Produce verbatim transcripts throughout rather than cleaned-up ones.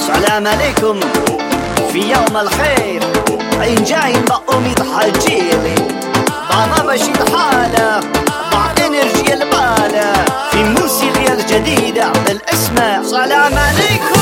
سلام عليكم في يوم الخير. عين جاي بقوم يتحجيلي بعض بشيد حالة بعض انرجي البالة في موسيقى الجديدة بالاسم سلام عليكم.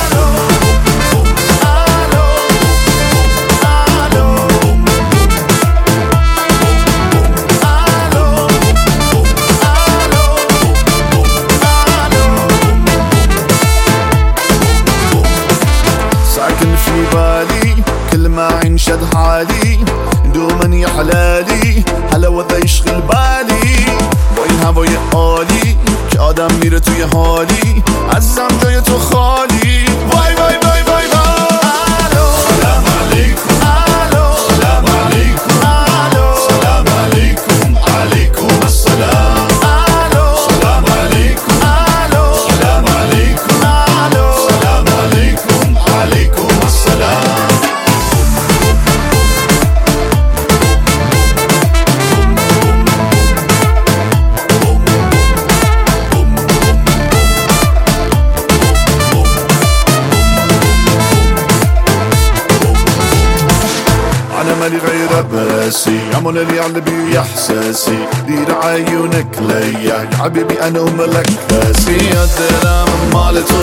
ساكن في بالي كل ما ينشد حالي دوما يحلالي هلا وذا يشغل بالي با این هوای عالی که آدم میره توی حالی عزیزم جای تو خالی وای وای وای وای وای. سلام علیکم سلام علیکم سلام علیکم علیکم السلام. سلام علیکم سلام علیکم سلام علیکم علیکم السلام. أنا مالي غير براسي عمل اللي على بي إحساسي دير عيونك ليا يا حبيبي أنا وملك راسي. يا الدرام مالت